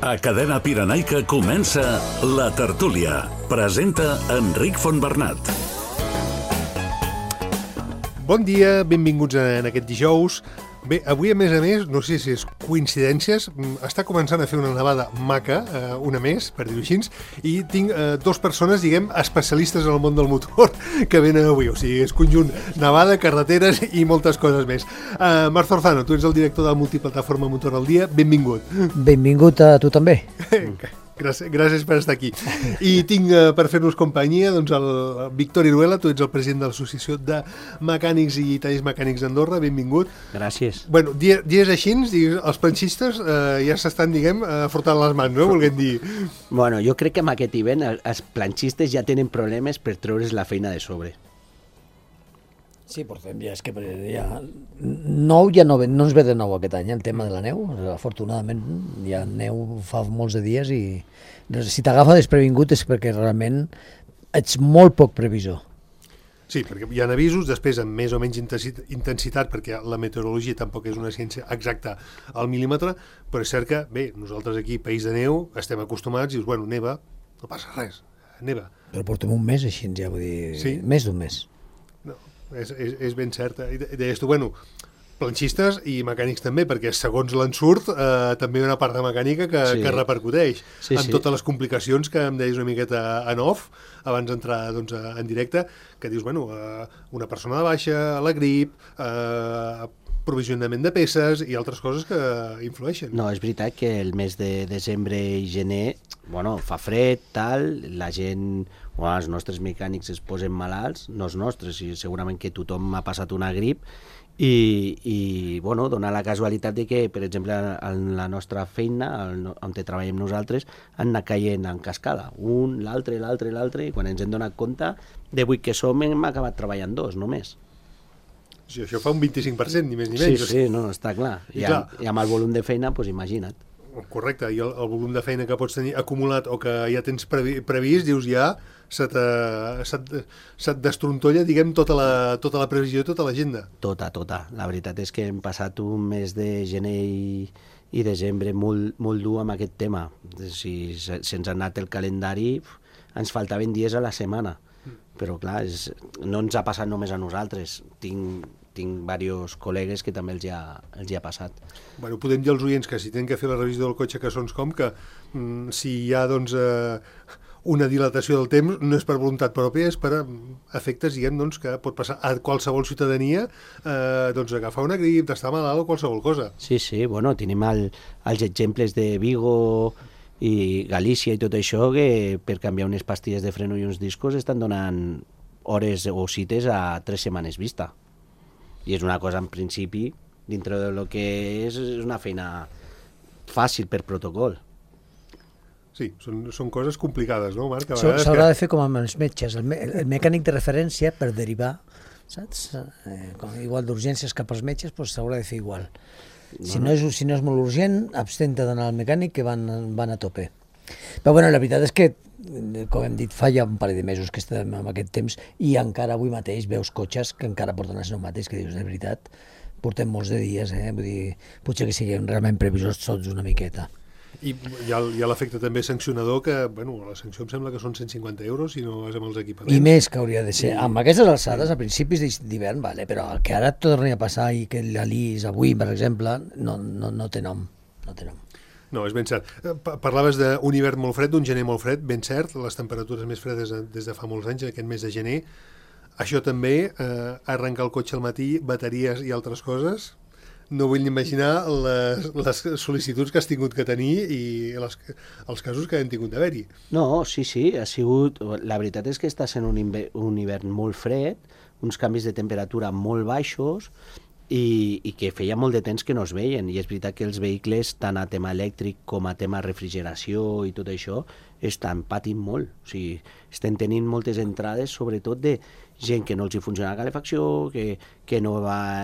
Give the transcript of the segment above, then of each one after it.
A Cadena Pirenaica comença La Tertúlia. Presenta Enric Fontbernat. Bon dia, benvinguts en aquest dijous. Bé, avui, a més, no sé si és coincidències, està començant a fer una nevada maca, una més, per dir-ho així, i tinc dues persones, diguem, especialistes en el món del motor que venen avui. O sigui, és conjunt nevada, carreteres i moltes coses més. Marc Zorzano, tu ets el director de la multiplataforma Motor al Dia. Benvingut. Benvingut a tu també. Gràcies per estar aquí. I tinc per fer-nos companyia doncs, el Víctor Iruela, tu ets el president de l'Associació de Mecànics i Tallers Mecànics d'Andorra, benvingut. Gràcies. Bueno, dies així, els planxistes ja s'estan, diguem, frotant les mans, no? Volguem dir. Bueno, jo crec que amb aquest hivern els planxistes ja tenen problemes per treure's la feina de sobre. Sí, portem ja, és que ja... Nou ja no ens ve de nou aquest any, el tema de la neu. Afortunadament hi ha neu fa molts de dies i si t'agafa desprevingut és perquè realment ets molt poc previsor. Sí, perquè hi ha avisos, després amb més o menys intensitat, perquè la meteorologia tampoc és una ciència exacta al mil·límetre, però és cert que, bé, nosaltres aquí, país de neu, estem acostumats i dius, bueno, neva, no passa res, neva. Però portem un mes així, ja vull dir, sí? Més d'un mes. És ben cert. Deies tu, bueno, planxistes i mecànics també, perquè segons l'ensurt també hi ha una part de mecànica que repercuteix en totes les complicacions que em deies una miqueta en off, abans d'entrar doncs, en directe, que dius, bueno, una persona de baixa, la grip, provisionament de peces i altres coses que influeixen. No, és veritat que el mes de desembre i gener, bueno, fa fred, tal, la gent... Bueno, els nostres mecànics es posen malalts, no els nostres, i segurament que tothom ha passat una grip, i bueno, dona la casualitat de que, per exemple, en la nostra feina, on treballem nosaltres, han anat caient en cascada, un, l'altre, i quan ens hem donat compte, de 8 que som, hem acabat treballant 2, només. Sí, això fa un 25%, ni més ni menys. Sí, no, està clar. I amb el volum de feina, doncs imagina't. Correcte, i el volum de feina que pots tenir acumulat o que ja tens previst, dius ja, se't destrontolla, diguem, tota la previsió i tota l'agenda. Tota. La veritat és que hem passat un mes de gener i desembre molt dur amb aquest tema. Si se'ns ha anat el calendari, ens faltaven dies a la setmana. Però clar, no ens ha passat només a nosaltres. Tinc diversos col·legues que també els hi ha passat. Bueno, podem dir als oients que si tenen que fer la revisió del cotxe que sons com, que si hi ha doncs, una dilatació del temps, no és per voluntat pròpia, és per efectes, diguem, doncs, que pot passar a qualsevol ciutadania, doncs agafar una grip, d'estar malalt o qualsevol cosa. Sí, bueno, tenim els exemples de Vigo i Galícia i tot això, que per canviar unes pastilles de freno i uns discos estan donant hores o cites a 3 setmanes vista. I és una cosa, en principi, dintre de lo que és una feina fàcil per protocol. Sí, són coses complicades, no, Marc? S'haurà de fer com amb els metges, el mecànic de referència per derivar, saps? Igual d'urgències cap als metges, doncs s'haurà de fer igual. Si no és molt urgent, abstenta d'anar al mecànic, que van a tope. Però bueno, la veritat és que, com hem dit, fa ja un parell de mesos que estem en aquest temps i encara avui mateix veus cotxes que encara porten els pneumàtics, que dius, de veritat, portem molts de dies, vull dir, potser que siguem realment previsors tots una miqueta. I hi ha l'efecte també sancionador que, bueno, la sanció em sembla que són 150 euros si no vas amb els equipaments. I més que hauria de ser. Amb aquestes alçades, a principis d'hivern, vale, però el que ara torni a passar i que l'Alis avui, per exemple, no té nom. No, és ben cert. Parlaves d'un hivern molt fred, d'un gener molt fred, ben cert, les temperatures més fredes des de fa molts anys, en aquest mes de gener. Això també, arrencar el cotxe al matí, bateries i altres coses, no vull ni imaginar les sol·licituds que has tingut que tenir i els casos que hem tingut d'haver-hi. No, sí, ha sigut... La veritat és que està sent un hivern molt fred, uns canvis de temperatura molt baixos, i que feia molt de temps que no es veien, i és veritat que els vehicles, tant a tema elèctric com a tema refrigeració i tot això, estan patint molt. O sigui, estem tenint moltes entrades, sobretot de gent que no els hi funciona la calefacció, que no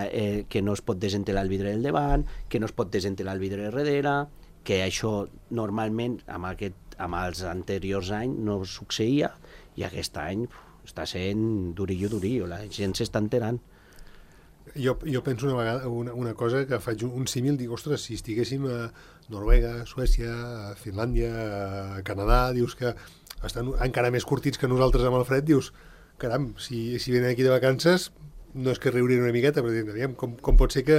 es pot desentelar el vidre del davant, que no es pot desentelar el vidre del darrere, que això normalment amb els anteriors anys no succeïa, i aquest any està sent durillo, la gent s'està enterant. Jo penso una vegada una cosa que faig un símil, dic, ostres, si estiguéssim a Noruega, Suècia, a Finlàndia, a Canadà, dius que estan encara més curtits que nosaltres amb el fred, dius, caram, si venen aquí de vacances, no és que riurien una miqueta, però dic, aviam, com pot ser que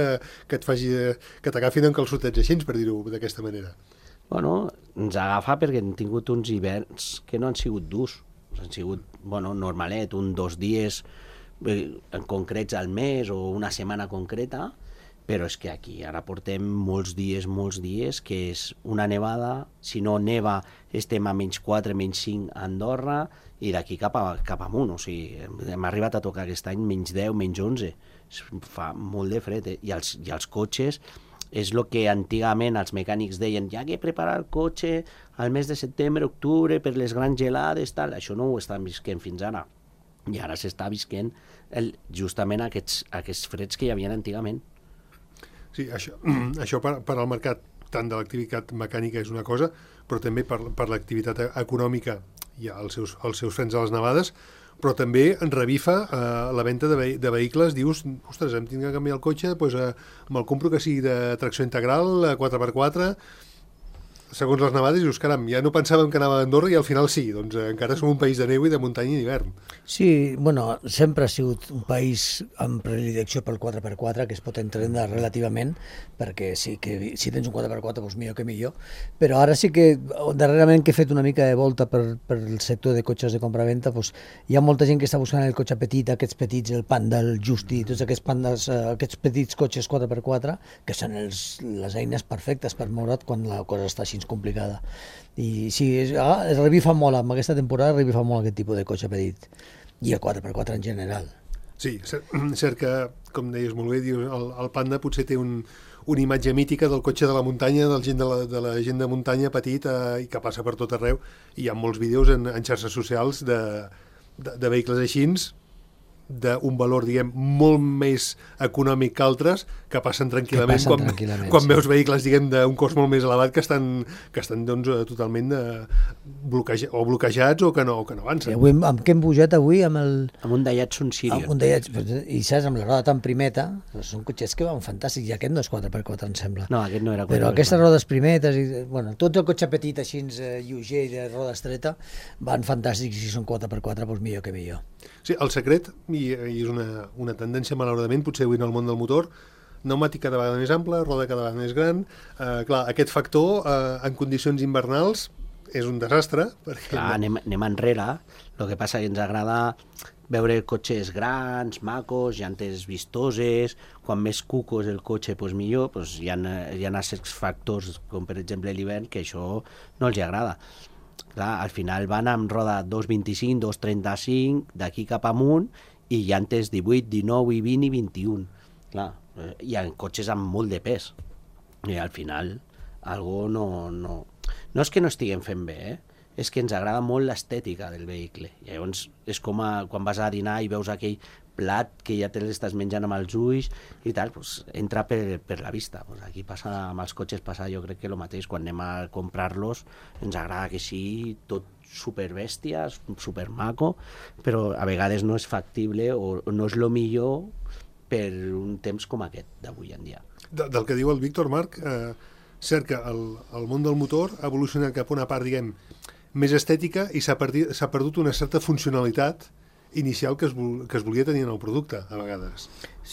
que t'agafin en calçotets així, per dir-ho d'aquesta manera? Bueno, ens agafa perquè hem tingut uns hiverns que no han sigut durs. Han sigut, normalet, 2 dies en concrets al mes o una setmana concreta, però és que aquí ara portem molts dies, que és una nevada, si no neva estem a -4, -5 a Andorra, i d'aquí cap amunt, o sigui, hem arribat a tocar aquest any -10, -11, fa molt de fred, I els cotxes és el que antigament els mecànics deien, ja que preparar el cotxe al mes de setembre, octubre, per les grans gelades, tal. Això no ho estan visquent fins ara. I ara s'està visquent justament aquests freds que hi havia antigament. Sí, això per al mercat tant de l'activitat mecànica és una cosa, però també per l'activitat econòmica hi ha els seus frens a les nevades, però també en revifa la venda de vehicles. Dius, ostres, hem tingut que canviar el cotxe, doncs me'l compro que sigui de tracció integral, 4x4, segons les nevades, dius, caram, ja no pensàvem que anava a Andorra i al final sí, doncs encara som un país de neu i de muntanya i d'hivern. Sí, bueno, sempre ha sigut un país amb predilecció pel 4x4, que es pot entendre relativament, perquè sí que si tens un 4x4, doncs millor que millor, però ara sí que, darrerament que he fet una mica de volta per el sector de cotxes de compra-venta, doncs hi ha molta gent que està buscant el cotxe petit, aquests petits, el Panda, el Justi, tots aquests petits cotxes 4x4, que són les eines perfectes per moure't quan la cosa està així complicada. I sí, es revifa molt, amb aquesta temporada revifa molt aquest tipus de cotxe petit, i el 4x4 en general. Sí, cert que, com deies molt bé, el Panda potser té una imatge mítica del cotxe de la muntanya, de la gent de muntanya petit i que passa per tot arreu, i hi ha molts vídeos en xarxes socials de vehicles així, d'un valor, diguem, molt més econòmic que altres, que passen tranquil·lament quan veus vehicles, diguem, d'un cost molt més elevat que estan doncs, totalment bloquejats o que no avancen. I avui, amb què hem pujat avui? Amb un Daihatsu Sirion. I saps, amb la roda tan primeta, són cotxets que van fantàstics, i aquest no és 4x4, em sembla. No, aquest no era 4x4. Però aquestes rodes primetes, tot el cotxe petit així, lleuger i de roda estreta, van fantàstics, i si són 4x4, doncs millor que millor. Sí, el secret, i és una tendència malauradament, potser avui en el món del motor, pneumàtic cada vegada més ample, roda cada vegada més gran. Clar, aquest factor en condicions invernals és un desastre. Clar, anem enrere. El que passa que ens agrada veure cotxes grans, macos, llantes vistoses, quan més cuco és el cotxe, doncs millor. Doncs hi ha certs factors, com per exemple l'hivern, que això no els agrada. Clar, al final van amb roda 2.25, 2.35, d'aquí cap amunt, i llantes 18, 19, 20 i 21. Clar, hi ha cotxes amb molt de pes. I al final, algo no és que no estiguem fent bé, és que ens agrada molt l'estètica del vehicle. I llavors és com quan vas a dinar i veus aquell plat que ja te l'estàs menjant amb els ulls i tal, doncs entra per la vista. Doncs aquí passa, amb els cotxes passa jo crec que el mateix, quan anem a comprar-los ens agrada que sigui tot superbèstia, supermaco, però a vegades no és factible o no és el millor per un temps com aquest d'avui en dia. Del que diu el Víctor, Marc, cert que el món del motor ha evolucionat cap a una part, diguem, més estètica i s'ha perdut una certa funcionalitat inicial que es volia tenir en el producte, a vegades.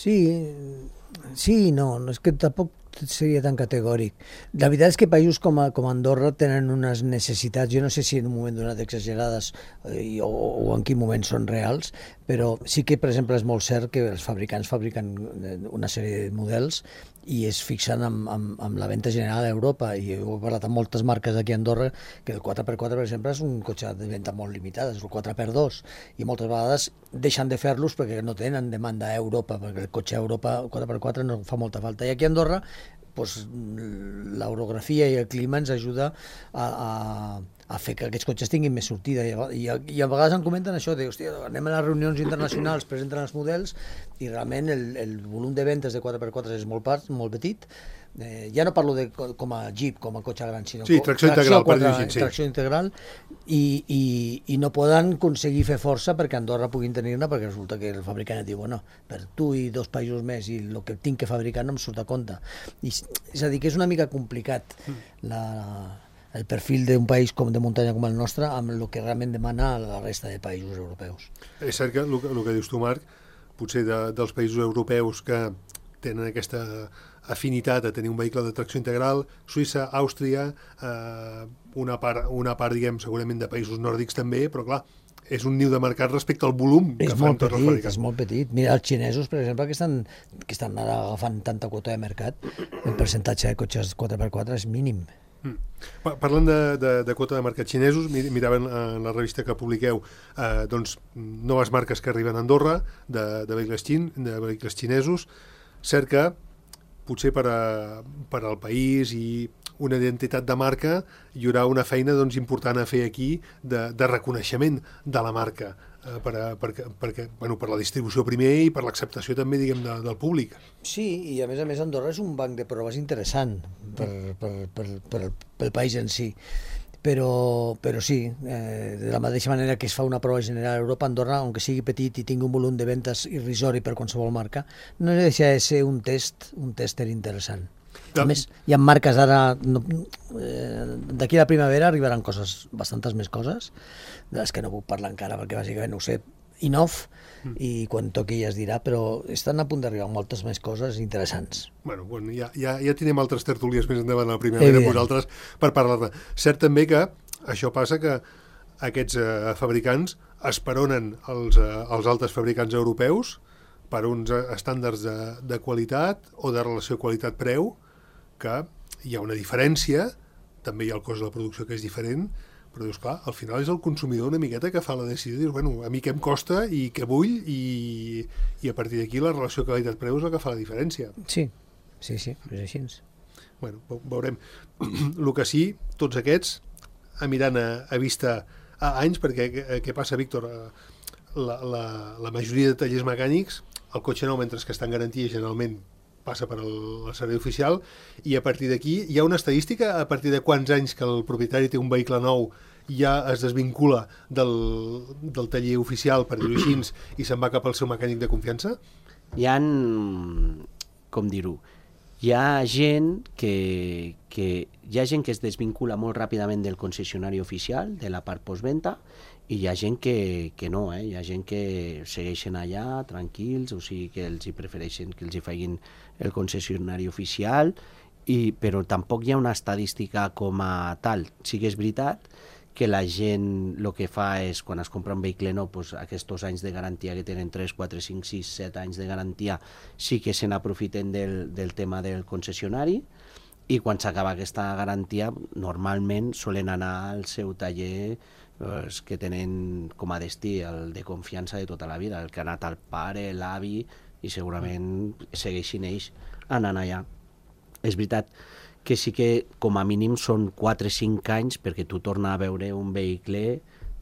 Sí, no, és que tampoc seria tan categòric. La veritat és que països com Andorra tenen unes necessitats, jo no sé si en un moment donat exagerades o en quin moment són reals, però sí que, per exemple, és molt cert que els fabricants fabriquen una sèrie de models i es fixen amb la venda general a Europa, i ho he parlat amb moltes marques aquí a Andorra, que el 4x4, per exemple, és un cotxe de venda molt limitada, és el 4x2, i moltes vegades deixen de fer-los perquè no tenen demanda a Europa, perquè el cotxe a Europa 4x4 no fa molta falta, i aquí a Andorra doncs, l'orografia i el clima ens ajuda a fer que aquests cotxes tinguin més sortida, i a vegades em comenten això de, hòstia, anem a les reunions internacionals, presenten els models i realment el volum de ventes de 4x4 és molt petit, Ja no parlo com a Jeep, com a cotxe gran, sinó Sí, tracció integral, per dir-ho així. Tracció integral, i no poden aconseguir fer força perquè Andorra puguin tenir-ne, perquè resulta que el fabricant et diu, bueno, per tu i 2 països més i el que tinc que fabricar no em surt a compte. És a dir, que és una mica complicat el perfil d'un país de muntanya com el nostre amb el que realment demana la resta de països europeus. És cert que el que dius tu, Marc, potser dels països europeus que tenen aquesta afinitat a tenir un vehicle de tracció integral, Suïssa, Àustria, una part, diguem, segurament de països nòrdics també, però clar, és un niu de mercat respecte al volum que fan tots els fabricants. És molt petit. Mira, els xinesos, per exemple, que estan ara agafant tanta quota de mercat, el percentatge de cotxes 4x4 és mínim. Parlant de quota de mercat xinesos, miraven en la revista que publiqueu doncs, noves marques que arriben a Andorra de vehicles xinesos. Cert que potser per al país i una identitat de marca hi haurà una feina doncs, important a fer aquí de reconeixement de la marca per la distribució primer i per l'acceptació també, diguem, del públic. Sí, i a més Andorra és un banc de proves interessant pel país en si. Però sí, de la mateixa manera que es fa una prova general a Europa, Andorra, aunque sigui petit i tingui un volum de ventes irrisori per qualsevol marca, no deixa de ser un tester interessant. A més, hi ha marques ara, d'aquí a la primavera arribaran bastantes més coses, de les que no puc parlar encara, perquè bàsicament no ho sé enough, i quan toqui ja es dirà, però estan a punt d'arribar moltes més coses interessants. Bueno, ja tenim altres tertúlies més endavant a la primavera amb vosaltres per parlar-ne. Cert també que això passa que aquests fabricants esperonen els altres fabricants europeus per uns estàndards de qualitat o de relació qualitat-preu, que hi ha una diferència, també hi ha el cost de la producció que és diferent, però dius, clar, al final és el consumidor una miqueta que fa la decisió, dius, bueno, a mi què em costa i què vull, i a partir d'aquí la relació qualitat-preu és el que fa la diferència. Sí, és així. Bueno, veurem. El que sí, tots aquests aniran a vista a anys, perquè què passa, Víctor? La majoria de tallers mecànics, el cotxe nou, mentre que està en garantia, generalment passa per el servei oficial, i a partir d'aquí hi ha una estadística a partir de quants anys que el propietari té un vehicle nou ja es desvincula del taller oficial, per dir-ho així, i se'n va cap al seu mecànic de confiança? Hi ha, com dir-ho, hi ha gent que es desvincula molt ràpidament del concessionari oficial, de la part postventa, i hi ha gent que no, hi ha gent que segueixen allà tranquils, o sigui que els hi prefereixen que els hi facin el concessionari oficial, però tampoc hi ha una estadística com a tal. Sí que és veritat que la gent el que fa és, quan es compra un vehicle nou, doncs aquests anys de garantia que tenen 3, 4, 5, 6, 7 anys de garantia, sí que se n'aprofiten del tema del concessionari, i quan s'acaba aquesta garantia normalment solen anar al seu taller que tenen com a destí el de confiança de tota la vida, el que ha anat al pare, l'avi, i segurament segueixin ells anant allà. És veritat que sí que com a mínim són 4-5 anys perquè tu torna a veure un vehicle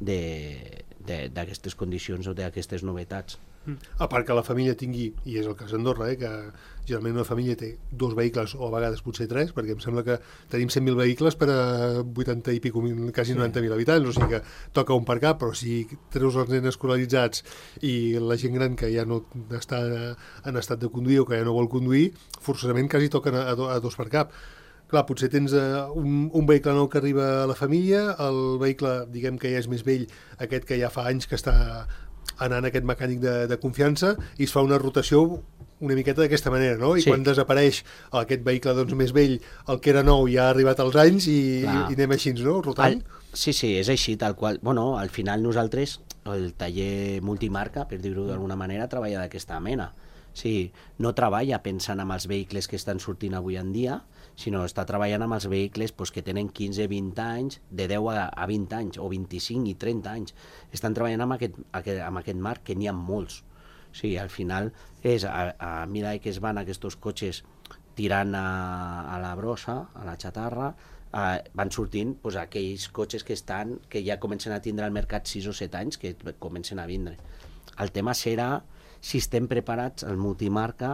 d'aquestes condicions o d'aquestes novetats. A part que la família tingui, i és el cas d'Andorra, que generalment una família té 2 vehicles o a vegades potser 3, perquè em sembla que tenim 100.000 vehicles per a 80 i pico, quasi 90.000 habitants, o sigui que toca un per cap, però si treus els nens escolaritzats i la gent gran que ja no està en estat de conduir o que ja no vol conduir, forçosament quasi toquen a 2 per cap. Clar, potser tens un vehicle nou que arriba a la família, el vehicle, diguem que ja és més vell, aquest que ja fa anys que està anant aquest mecànic de confiança, i es fa una rotació una miqueta d'aquesta manera, no? I quan desapareix aquest vehicle doncs, més vell, el que era nou ja ha arribat als anys i anem així, no? Rotant. Sí, és així, tal qual. Bueno, al final nosaltres, el taller multimarca, per dir-ho d'alguna manera, treballa d'aquesta mena. Sí, no treballa pensant en els vehicles que estan sortint avui en dia, sinó està treballant amb els vehicles que tenen 15-20 anys, de 10 a 20 anys, o 25 i 30 anys. Estan treballant amb aquest marc, que n'hi ha molts. O sigui, al final és a mesura que es van aquests cotxes tirant a la brossa, a la xatarra, van sortint aquells cotxes que ja comencen a tindre al mercat 6 o 7 anys, que comencen a vindre. El tema serà si estem preparats, el multimarca,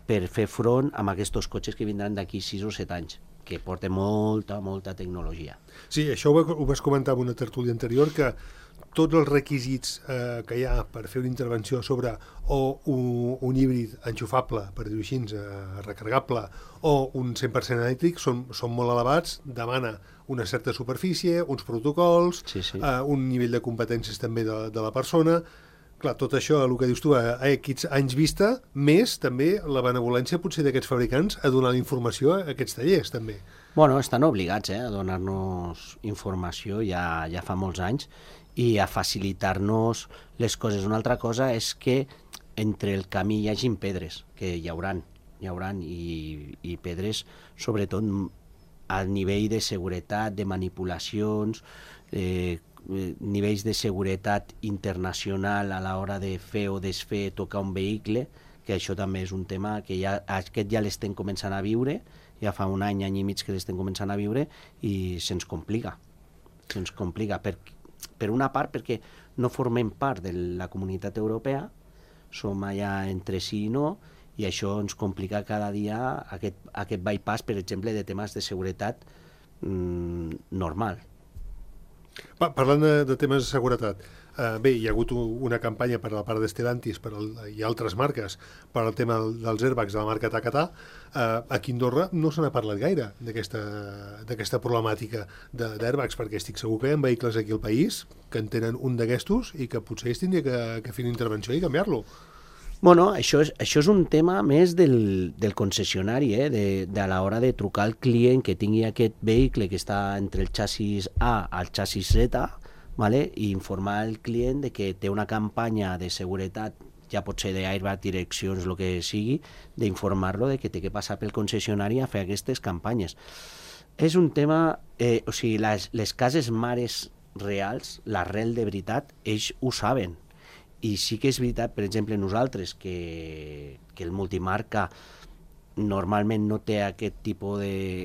per fer front amb aquests cotxes que vindran d'aquí 6 o 7 anys, que porten molta tecnologia. Sí, això ho vas comentar en una tertúlia anterior, que tots els requisits que hi ha per fer una intervenció sobre o un híbrid enxufable, per dir-ho així, recarregable, o un 100% elèctric, són molt elevats, demana una certa superfície, uns protocols, un nivell de competències també de la persona. Clar, tot això, el que dius tu, a aquests anys vista, més també la benevolència potser d'aquests fabricants a donar la informació a aquests tallers, també. Bueno, estan obligats a donar-nos informació ja fa molts anys i a facilitar-nos les coses. Una altra cosa és que entre el camí hi hagin pedres, que hi hauran i pedres sobretot a nivell de seguretat, de manipulacions, nivells de seguretat internacional a l'hora de fer o desfer, tocar un vehicle, que això també és un tema que aquest ja l'estem començant a viure, ja fa un any i mig que l'estem començant a viure i se'ns complica. Per una part perquè no formem part de la comunitat europea, som allà entre sí i no, i això ens complica cada dia aquest bypass, per exemple, de temes de seguretat normal. Parlant de temes de seguretat, bé, hi ha hagut una campanya per la part d'Stellantis i altres marques per al tema dels airbags de la marca Takata. Aquí a Andorra no se n'ha parlat gaire d'aquesta problemàtica d'airbags, perquè estic segur que hi ha vehicles aquí al país que en tenen un d'aquestos i que potser es tindria que fer una intervenció i canviar-lo. Bueno, això és un tema més del concessionari, de a l'hora de trucar al client que tingui aquest vehicle que està entre el xassis A al xassis Z, vale? I informar el client de que té una campanya de seguretat, ja pot ser d'airbag, direccions, el que sigui, d'informar-lo de que té que passar pel concessionari a fer aquestes campanyes. És un tema, o sigui, les cases mares reals, l'arrel de veritat, ells ho saben. I sí que és veritat, per exemple, nosaltres, que el multimarca normalment no té aquest tipus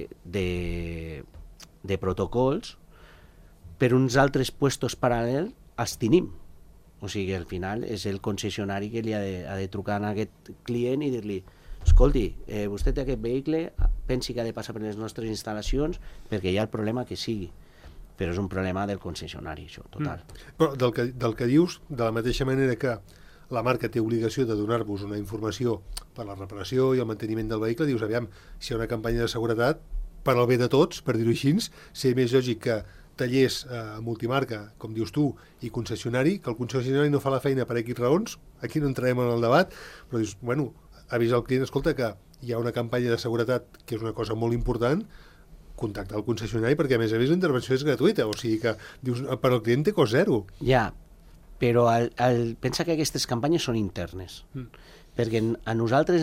de protocols, per uns altres puestos paral·lels els tenim. O sigui, al final és el concessionari que li ha de trucar a aquest client i dir-li: escolti, vostè té aquest vehicle, pensi que ha de passar per les nostres instal·lacions perquè hi ha el problema que sigui. Però és un problema del concessionari, això, total. Però del que dius, de la mateixa manera que la marca té obligació de donar-vos una informació per la reparació i el manteniment del vehicle, dius, aviam, si hi ha una campanya de seguretat, per al bé de tots, per dir-ho així, seria més lògic que tallers multimarca, com dius tu, i concessionari, que el concessionari no fa la feina per X raons, aquí no entrarem en el debat, però dius, bueno, avisa el client, escolta, que hi ha una campanya de seguretat que és una cosa molt important, contactar el concessionari, perquè a més la intervenció és gratuïta, o sigui que dius, per al client té cost zero. Ja, però pensa que aquestes campanyes són internes, perquè a nosaltres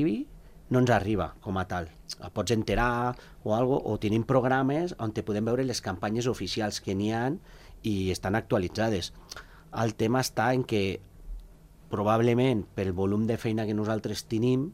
no ens arriba com a tal. Pots enterar o alguna cosa, o tenim programes on te podem veure les campanyes oficials que n'hi ha i estan actualitzades. El tema està en que probablement pel volum de feina que nosaltres tenim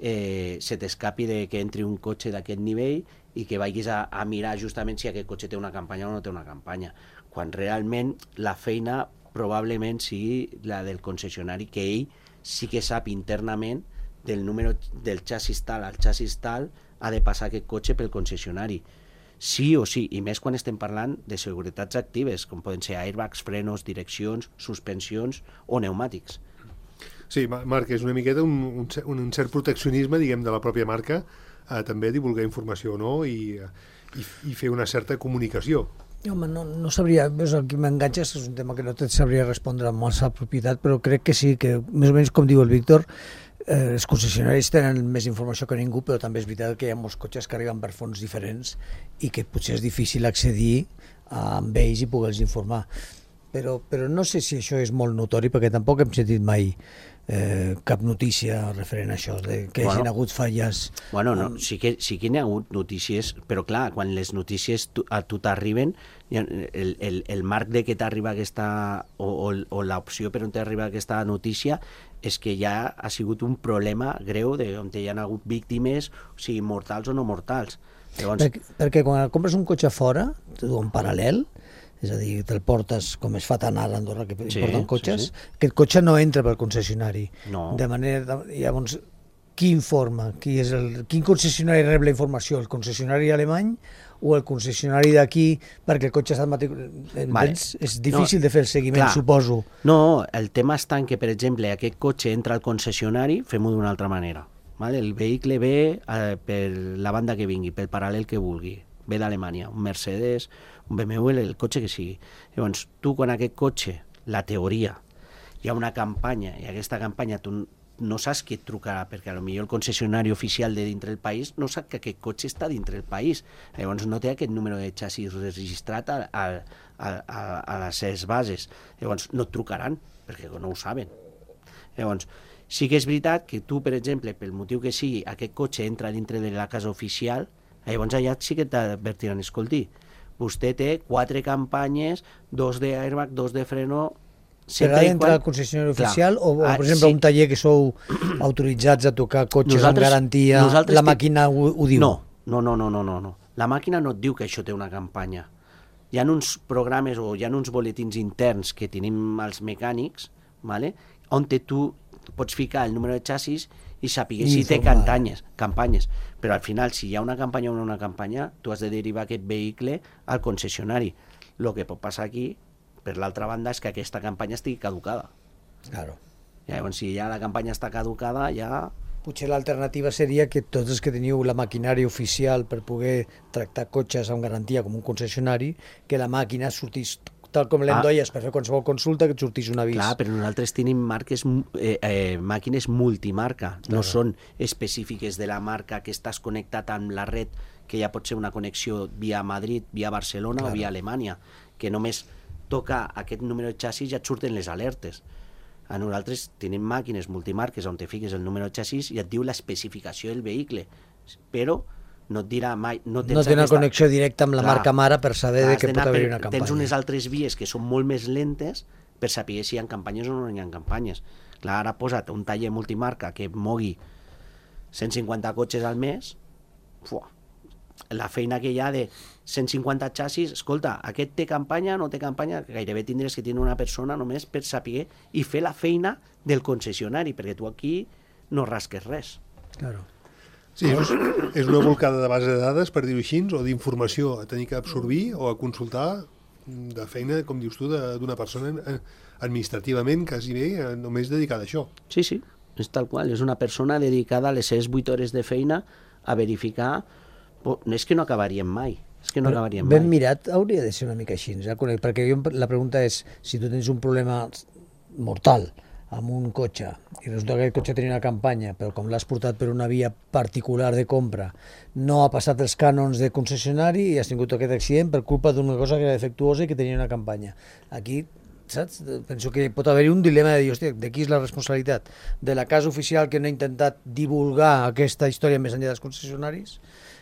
se t'escapi que entri un cotxe d'aquest nivell i que vagis a mirar justament si aquest cotxe té una campanya o no té una campanya, quan realment la feina probablement sigui la del concessionari, que ell sí que sap internament del número del xassis tal al xassis tal ha de passar aquest cotxe pel concessionari. Sí o sí, i més quan estem parlant de seguretats actives, com poden ser airbags, frenos, direccions, suspensions o pneumàtics. Sí, Marc, és una miqueta un cert proteccionisme, diguem, de la pròpia marca, també divulgar informació, no?, i fer una certa comunicació. Home, no sabria, el que m'enganxes és un tema que no te sabria respondre amb molta propietat, però crec que sí, que més o menys com diu el Víctor, els concessionaris tenen més informació que ningú, però també és veritat que hi ha molts cotxes que arriben per fonts diferents i que potser és difícil accedir amb ells i poder-los informar. Però no sé si això és molt notori, perquè tampoc hem sentit mai cap notícia referent a això, que hagin hagut falles. Bueno, no, sí que n'hi ha hagut notícies, però clar, quan les notícies a tu t'arriben, el marc de que t'arriba aquesta, o l'opció per on t'arriba aquesta notícia, és que ja ha sigut un problema greu on hi ha hagut víctimes, o sigui, mortals o no mortals. Llavors... Perquè quan compres un cotxe fora, en paral·lel, és a dir, te'l portes, com es fa tant ara a Andorra, que porten cotxes, aquest cotxe no entra pel concessionari. No. De manera, llavors, qui informa? Quin concessionari rep la informació? El concessionari alemany o el concessionari d'aquí perquè el cotxe ha estat matriculat? Vale. És difícil de fer el seguiment, clar. suposo. No, el tema està en que, per exemple, aquest cotxe entra al concessionari, fem-ho d'una altra manera. Vale? El vehicle ve per la banda que vingui, pel paral·lel que vulgui. Ve d'Alemanya, un Mercedes, un BMW, el cotxe que sigui. Llavors, tu quan aquest cotxe, la teoria, hi ha una campanya, i aquesta campanya tu no saps qui et trucarà, perquè potser el concessionari oficial de dintre del país no sap que aquest cotxe està dintre del país. Llavors no té aquest número de xassis registrat a les seves bases. Llavors no et trucaran, perquè no ho saben. Llavors, sí que és veritat que tu, per exemple, pel motiu que sigui, aquest cotxe entra dintre de la casa oficial, llavors allà sí que t'advertiran, escolti, vostè té 4 campanyes, 2 d'airbag, 2 de freno... Per ha d'entrar al concessionari oficial o, per exemple, un taller que sou autoritzats a tocar cotxes amb garantia, la màquina ho diu? No. La màquina no et diu que això té una campanya. Hi ha uns programes o hi ha uns boletins interns que tenim els mecànics, ¿vale? On tu pots ficar el número de xassis i saber si té campanyes. Però al final, si hi ha una campanya o no una campanya, tu has de derivar aquest vehicle al concessionari. El que pot passar aquí, per l'altra banda, és que aquesta campanya estigui caducada. Claro. Llavors, si ja la campanya està caducada, ja... Potser l'alternativa seria que tots els que teniu la maquinària oficial per poder tractar cotxes amb garantia com un concessionari, que la màquina sortís tal com l'endoies per fer qualsevol consulta, que et sortís un avís. Clar, però nosaltres tenim màquines multimarca, no són específiques de la marca que estàs connectat amb la red, que ja pot ser una connexió via Madrid, via Barcelona o via Alemanya, que només toca aquest número de xassis i ja et surten les alertes. A nosaltres tenim màquines multimarques on te fiques el número de xassis i et diu l'especificació del vehicle, però no et dirà mai... No té una connexió directa amb la marca mare per saber que pot haver una campanya. Tens unes altres vies que són molt més lentes per saber si hi ha campanyes o no hi ha campanyes. Clar, ara posa't un taller multimarca que mogui 150 cotxes al mes, la feina que hi ha de 150 xassis, escolta, aquest té campanya, no té campanya, gairebé tindries que tenir una persona només per saber i fer la feina del concessionari, perquè tu aquí no rasques res. Claro. Sí, és una volcada de base de dades, per dir-ho així, o d'informació a tenir que absorbir o a consultar de feina, com dius tu, d'una persona administrativament quasi bé només dedicada a això. Sí, és tal qual, és una persona dedicada a les seves 8 hores de feina a verificar. És que no acabaríem mai. Ben mirat hauria de ser una mica així, perquè la pregunta és, si tu tens un problema mortal amb un cotxe i resulta que aquest cotxe tenia una campanya, però com l'has portat per una via particular de compra, no ha passat els cànons de concessionari i has tingut aquest accident per culpa d'una cosa que era defectuosa i que tenia una campanya. Aquí, saps? Penso que pot haver-hi un dilema de dir, hòstia, de qui és la responsabilitat? De la casa oficial que no ha intentat divulgar aquesta història més enllà dels concessionaris?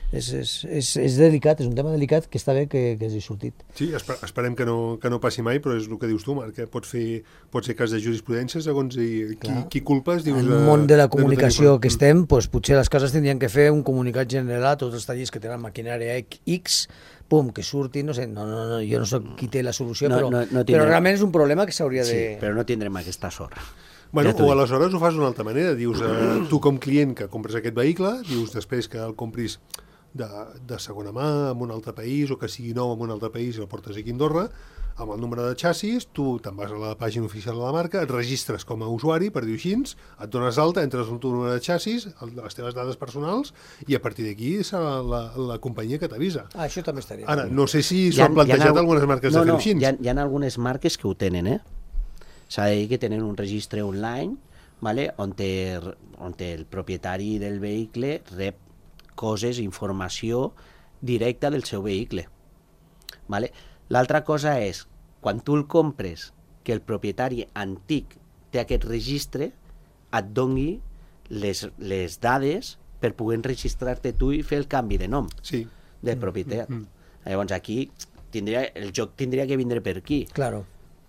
És delicat, és un tema delicat que està bé que hagi sortit. Sí, esperem que no passi mai, però és el que dius tu, Marc, que pot ser cas de jurisprudència segons qui culpes. Dius, en el món de la comunicació que estem, potser les cases tindrien que fer un comunicat general a tots els tallers que tenen maquinària X, que surti, no sé, jo no soc qui té la solució, però realment és un problema que s'hauria de... Sí, però no tindrem aquesta sort. Bueno, o aleshores ho fas d'una altra manera, dius, tu com client que compres aquest vehicle, dius després que el compris de segona mà en un altre país o que sigui nou en un altre país i el portes aquí a Andorra, amb el número de xassis, tu te'n vas a la pàgina oficial de la marca, et registres com a usuari, per dir-ho així, et dones alta, entres en el número de xassis, les teves dades personals, i a partir d'aquí serà la companyia que t'avisa. Això també estaria. Ara, no sé si s'ho han plantejat algunes marques de fer-ho així. Hi ha algunes marques que ho tenen, S'ha de dir que tenen un registre online, ¿vale? on el propietari del vehicle rep coses, informació directa del seu vehicle. ¿Vale? L'altra cosa és, quan tu el compres, que el propietari antic té aquest registre, et doni les dades per poder registrar-te tu i fer el canvi de nom del propietari. Llavors aquí el joc tindria que vindre per aquí. Claro.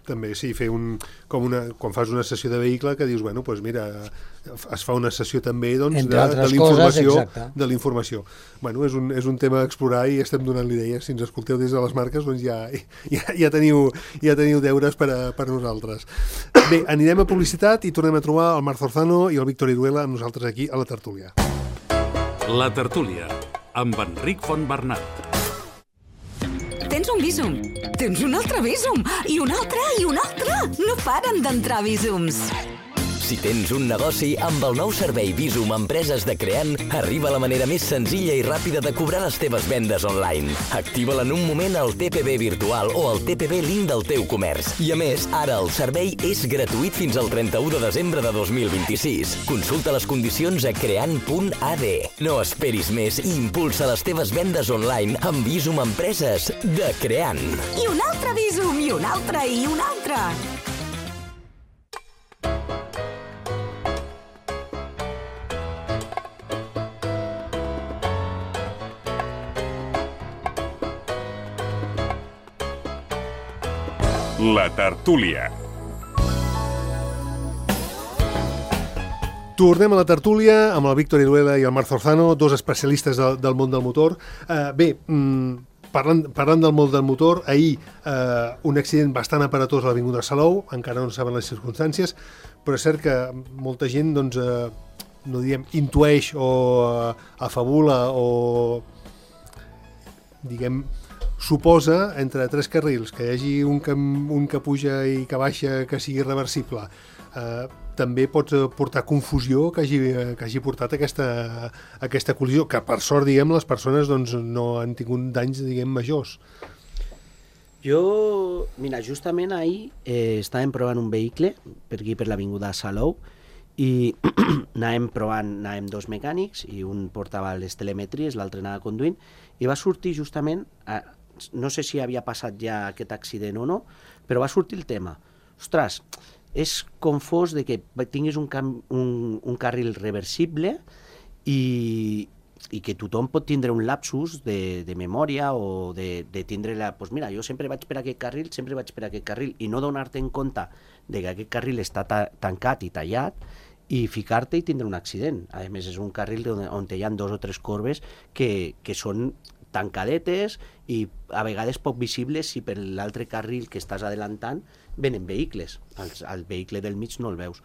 També, sí, fer quan fas una sessió de vehicle que dius, bueno, doncs mira, es fa una sessió també doncs, de l'informació. Bueno, és un tema a explorar i estem donant-li idees. Si ens escolteu des de les marques, doncs ja teniu deures per a nosaltres. Bé, anirem a publicitat i tornem a trobar el Marc Zorzano i el Víctor Iruela amb nosaltres aquí a la tertúlia. La tertúlia, amb Enric Fontbernat. Tens un Bizum, tens un altre Bizum, i un altre, i un altre. No paren d'entrar Bizums. Si tens un negoci, amb el nou servei Bizum Empreses de Creant, arriba la manera més senzilla i ràpida de cobrar les teves vendes online. Activa-la en un moment al TPB virtual o al TPB Link del teu comerç. I a més, ara el servei és gratuït fins al 31 de desembre de 2026. Consulta les condicions a creant.ad. No esperis més i impulsa les teves vendes online amb Bizum Empreses de Creant. I un altre Bizum, i un altre, i un altre. La tertúlia. Tornem a la tertúlia amb el Víctor Iruela i el Marc Zorzano, dos especialistes del món del motor. Bé, parlant del món del motor, ahir un accident bastant aparatós a l'Avinguda Salou, encara no saben les circumstàncies, però és cert que molta gent, doncs, no diem, intueix o afabula o, diguem, suposa entre tres carrils que hi hagi un que puja i que baixa que sigui reversible. També pot portar confusió que hagi portat aquesta col·lisió, que per sort, diguem, les persones doncs, no han tingut danys, diguem, majors. Mira, justament ahir estàvem provant un vehicle per aquí, per l'Avinguda Salou, i anàvem dos mecànics, i un portava les telemetries, l'altre anava conduint, i va sortir justament, no sé si havia passat ja aquest accident o no, però va sortir el tema. Ostres, és confós de que tinguis un carril reversible i que tothom pot tindre un lapsus de memòria o de tindre doncs mira, jo sempre vaig per aquest carril, i no donar-te en compte de que aquest carril està tancat i tallat i ficar-te i tindre un accident. A més, és un carril on hi ha 2 o 3 corbes que són tancadetes i a vegades poc visibles si per l'altre carril que estàs adelantant venen vehicles. El vehicle del mig no el veus.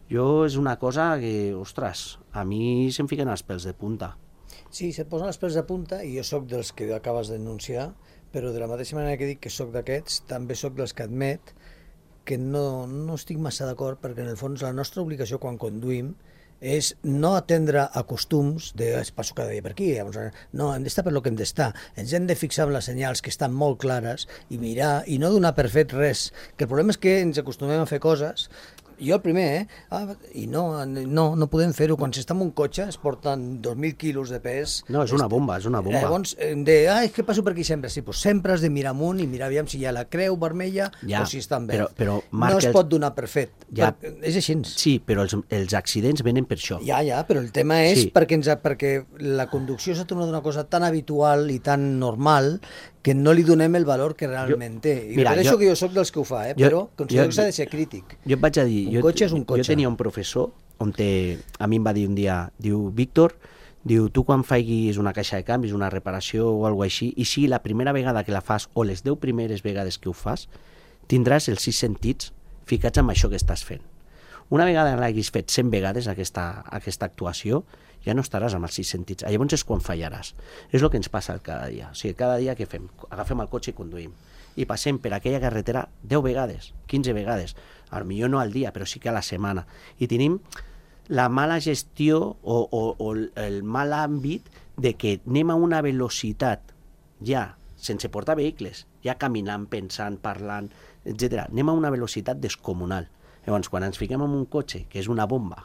És una cosa que, ostres, a mi se'm fiquen els pèls de punta. Sí, se't posen els pèls de punta i jo sóc dels que acabes de denunciar, però de la mateixa manera que dic que sóc d'aquests, també sóc dels que admet que no estic massa d'acord, perquè en el fons la nostra obligació quan conduïm és no atendre a costums de passo cada dia per aquí, no, hem d'estar per lo que hem d'estar, ens hem de fixar en les senyals que estan molt clares i mirar i no donar per fet res, que el problema és que ens acostumem a fer coses, jo el primer, i no podem fer-ho, quan s'està en un cotxe es porten 2.000 quilos de pes. No, és una bomba, és una bomba. Llavors, és que passo per aquí sempre, sí, doncs sempre has de mirar amunt i mirar aviam si hi ha la creu vermella o si està en verd. Però no es pot donar per fet, és així. Sí, però els accidents venen per això. Ja, però el tema és perquè la conducció s'ha tornat una cosa tan habitual i tan normal que no li donem el valor que realment té. I per això que jo sóc dels que ho fa, però considero que s'ha de ser crític. Jo et vaig a dir, un cotxe és un cotxe. Jo tenia un professor on a mi em va dir un dia, diu, Víctor, tu quan faiguis una caixa de canvis, una reparació o alguna així, i si la primera vegada que la fas o les 10 primeres vegades que ho fas, tindràs els 6 sentits ficats en això que estàs fent. Una vegada l'haguis fet 100 vegades aquesta actuació, ja no estaràs amb els 6 sentits. Llavors és quan fallaràs. És el que ens passa cada dia. O sigui, cada dia què fem? Agafem el cotxe i conduïm. I passem per aquella carretera 10 vegades, 15 vegades. Potser no al dia, però sí que a la setmana. I tenim la mala gestió o el mal àmbit de que anem a una velocitat ja, sense portar vehicles, ja caminant, pensant, parlant, etc. Anem a una velocitat descomunal. Llavors, quan ens fiquem en un cotxe, que és una bomba,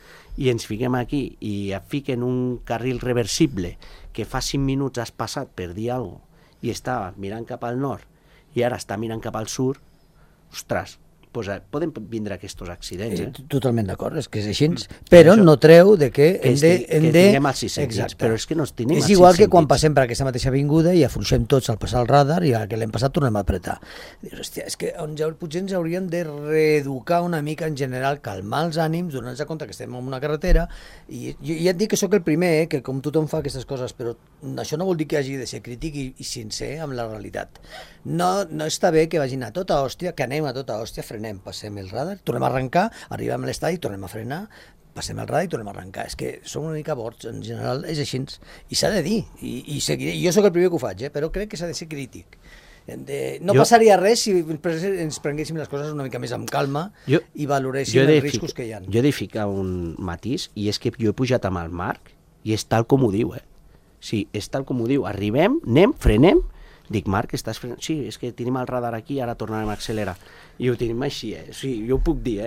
i ens fiquem aquí i et fiquen un carril reversible que fa 5 minuts has passat per dir alguna cosa i estava mirant cap al nord i ara està mirant cap al sud, ostres, poden vindre aquests accidents. Totalment d'acord, és que és així, però no treu de que hem de... tinguem els 6 sentits, però és que no tenim els 6 sentits. És igual que quan passem per aquesta mateixa avinguda i afluixem tots al passar el radar i al que l'hem passat tornem a apretar. Dius, hòstia, és que potser ens hauríem de reeducar una mica en general, calmar els ànims, donar-nos compte que estem en una carretera, i jo ja et dic que sóc el primer, que com tothom fa aquestes coses, però això no vol dir que hagi de ser crític i sincer amb la realitat. No està bé que vagin a tota hòstia, que anem a tota hòstia, frenem, passem el radar, tornem a arrencar, arribem a l'estadi, tornem a frenar, passem el radar i tornem a arrencar. És que som una mica bords, en general és així, i s'ha de dir, i seguiré. Jo sóc el primer que ho faig, però crec que s'ha de ser crític. No passaria res si ens prenguéssim les coses una mica més amb calma i valoréssim els riscos que hi ha. Jo he de ficar un matís, i és que jo he pujat amb el Marc, i és tal com ho diu, Sí, és tal com ho diu. Arribem, anem, frenem, dic, Marc, estàs frenant? Sí, és que tenim el radar aquí, ara tornarem a accelerar. I ho tenim així, Sí, jo ho puc dir,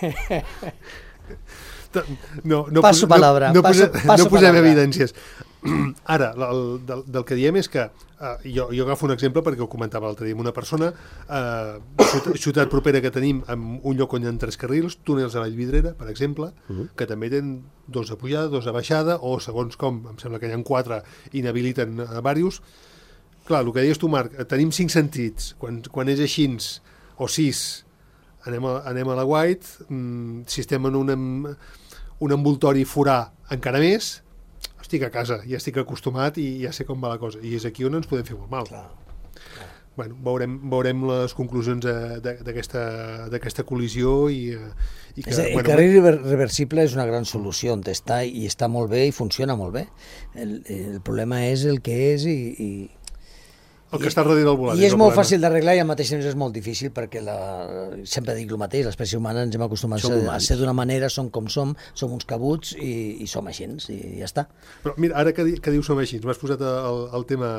Passo palabra. No posem evidències. Ara, del que diem és que jo agafo un exemple perquè ho comentava l'altre dia amb una persona, ciutat propera que tenim amb un lloc on hi ha 3 carrils, túnels a Vallvidrera, per exemple, que també tenen 2 de pujada, 2 de baixada, o segons com, em sembla que hi ha 4 i n'habiliten diversos. Clar, el que deies tu, Marc, tenim 5 sentits, quan és així, o 6, anem a la white, si estem en un envoltori forà encara més, estic a casa, ja estic acostumat i ja sé com va la cosa, i és aquí on ens podem fer molt mal. Bueno, veurem les conclusions d'aquesta col·lisió i que... El carril reversible és una gran solució on està i està molt bé i funciona molt bé. El problema és el que és el que està darrere del volant. I és molt fàcil d'arreglar i al mateix temps és molt difícil perquè sempre dic el mateix, l'espècie humana ens hem acostumat a ser d'una manera, som com som uns cabuts i som així, i ja està. Però mira, ara que dius som així, m'has posat el tema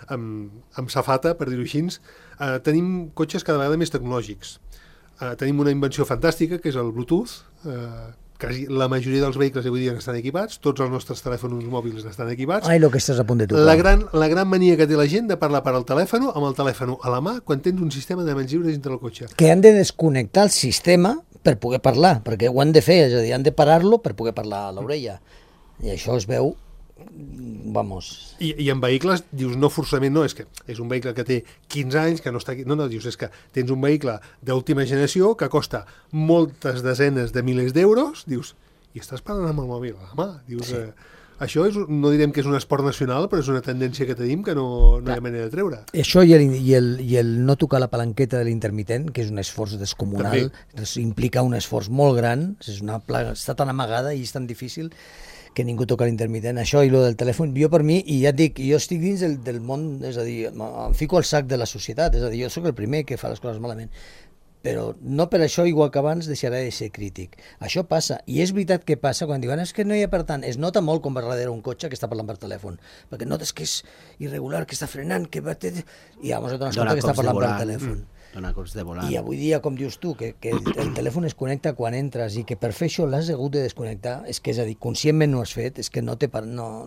amb safata, per dir-ho així, tenim cotxes cada vegada més tecnològics. Tenim una invenció fantàstica, que és el Bluetooth, quasi la majoria dels vehicles avui dia estan equipats, tots els nostres telèfons mòbils estan equipats. Ai, lo que estàs a punt de tocar. La gran mania que té la gent de parlar per al telèfon, amb el telèfon a la mà, quan tens un sistema de mans lliures dintre del cotxe. Que han de desconnectar el sistema per poder parlar, perquè ho han de fer, és a dir, han de parar-lo per poder parlar a l'orella. I això es veu, vamos... I en vehicles, dius, no forçament no, és que és un vehicle que té 15 anys, que no està aquí... No, dius, és que tens un vehicle d'última generació que costa moltes desenes de milers d'euros, dius, i estàs parlant amb el mòbil a la mà, dius... Sí. Això no direm que és un esport nacional, però és una tendència que tenim que no hi ha manera de treure. Això i el no tocar la palanqueta de l'intermitent, que és un esforç descomunal, implica un esforç molt gran, és una plaga, està tan amagada i és tan difícil que ningú toca l'intermitent. Això i lo del telèfon, jo per mi, i ja et dic, jo estic dins del món, és a dir, em fico al sac de la societat, és a dir, jo sóc el primer que fa les coses malament, però no per això, igual que abans, deixarà de ser crític. Això passa, i és veritat que passa quan diuen és que no hi ha per tant, es nota molt com va darrere un cotxe que està parlant per telèfon, perquè notes que és irregular, que està frenant, que va... i llavors et dones compte que està parlant per telèfon. Dona cops de volant. I avui dia, com dius tu, que el telèfon es connecta quan entres i que per fer això l'has hagut de desconnectar, és a dir, conscientment no has fet, és que no té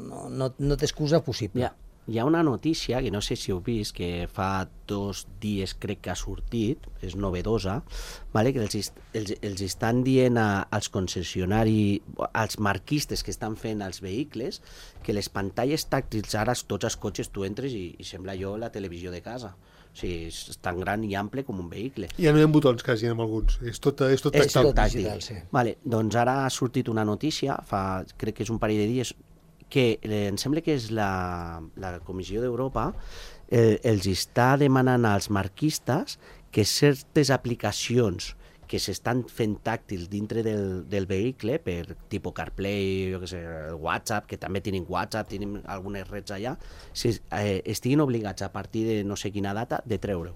excusa possible. Hi ha una notícia, que no sé si heu vist, que fa 2 dies crec que ha sortit, és novedosa, vale? Que els estan dient als concessionaris, als marquistes que estan fent els vehicles, que les pantalles tàctils, ara tots els cotxes tu entres i sembla allò la televisió de casa. O sigui, és tan gran i ample com un vehicle. Ja no hi ha botons quasi en alguns, és tot tàctil. És tot tàctil, sí. Vale, doncs ara ha sortit una notícia, crec que és un parell de dies, que em sembla que és la Comissió d'Europa els està demanant als marquistes que certes aplicacions que s'estan fent tàctils dintre del vehicle, per tipus CarPlay, jo què sé, WhatsApp, que també tenim WhatsApp, tenim algunes reds allà, estiguin obligats a partir de no sé quina data de treure-ho.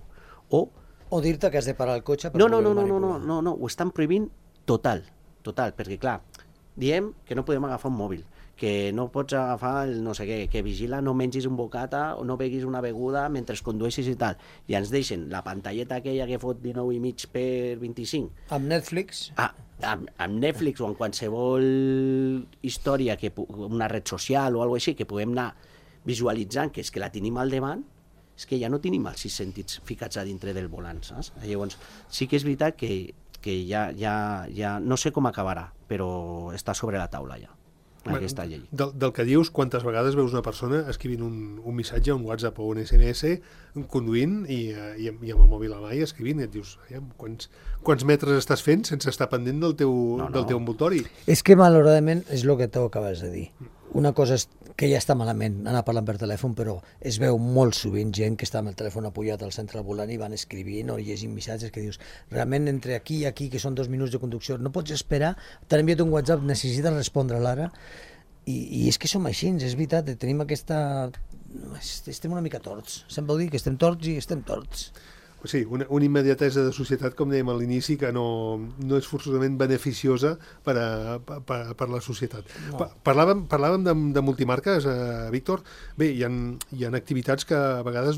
O dir-te que has de parar el cotxe per poder manipular. No, ho estan prohibint total, perquè clar, diem que no podem agafar un mòbil, que no pots agafar el no sé què, que vigila no mengis un bocata o no beguis una beguda mentre condueixis i tal. I ens deixen la pantalleta aquella que fot 19,5 per 25. Amb Netflix? Amb Netflix o amb qualsevol història, una red social o alguna cosa així, que puguem anar visualitzant, que és que la tenim al davant, és que ja no tenim els 6 sentits ficats a dintre del volant, saps? Llavors, sí que és veritat que que ja no sé com acabarà, però està sobre la taula ja, aquesta llei. Del que dius, quantes vegades veus una persona escrivint un missatge, un WhatsApp o un SMS, conduint i amb el mòbil a la mà i escrivint, i et dius, quants metres estàs fent sense estar pendent del teu envoltori? És que malauradament és el que tu acabes de dir. Una cosa és que ja està malament anar parlant per telèfon, però es veu molt sovint gent que està amb el telèfon apujat al centre del volant i van escrivint o llegint missatges que dius, realment entre aquí i aquí, que són 2 minuts de conducció, no pots esperar, t'han enviat un WhatsApp, necessites respondre a l'ara, i és que som així, és veritat, tenim aquesta... Estem una mica torts, sempre ho dic, que estem torts i estem torts. Sí, una immediatesa de societat, com dèiem a l'inici, que no és forçosament beneficiosa per a la societat. No. Parlàvem de multimarques, Víctor. Bé, hi ha activitats que a vegades